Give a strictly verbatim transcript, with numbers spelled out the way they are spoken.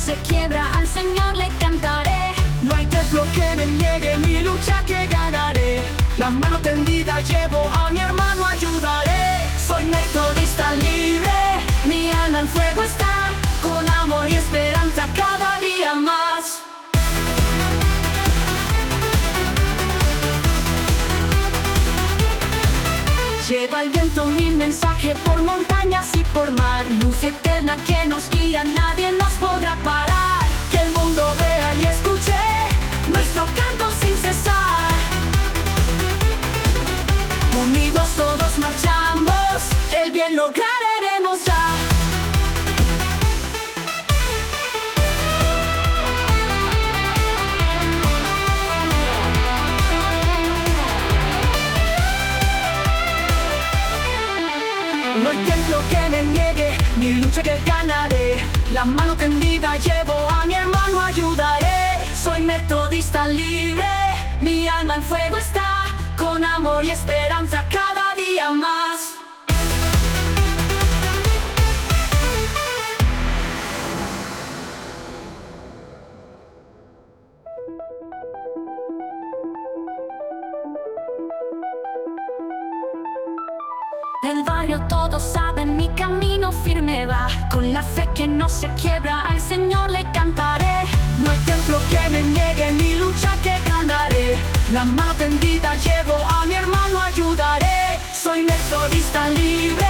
se quiebra, al Señor le cantaré. No hay templo que me niegue mi lucha que ganaré. La mano tendida llevo, a mi hermano ayudaré. Soy metodista libre, mi alma en fuego está, con amor y esperanza cada día más. Lleva el viento mi mensaje por montañas y por mar, luz eterna que nos guía, nadie nos podrá parar. Que el mundo vea y escuche nuestro canto sin cesar. Unidos todos marchamos, el bien lograremos ya. No hay templo que me niegue, mi lucha que ganaré. La mano tendida llevo, a mi hermano ayudaré. Soy metodista libre, mi alma en fuego está, con amor y esperanza cada día más. Del barrio todos saben mi camino firme va, con la fe que no se quiebra, al Señor le cantaré. No hay templo que me niegue mi lucha que ganaré. La mano tendida llevo, a mi hermano ayudaré. Soy metodista libre,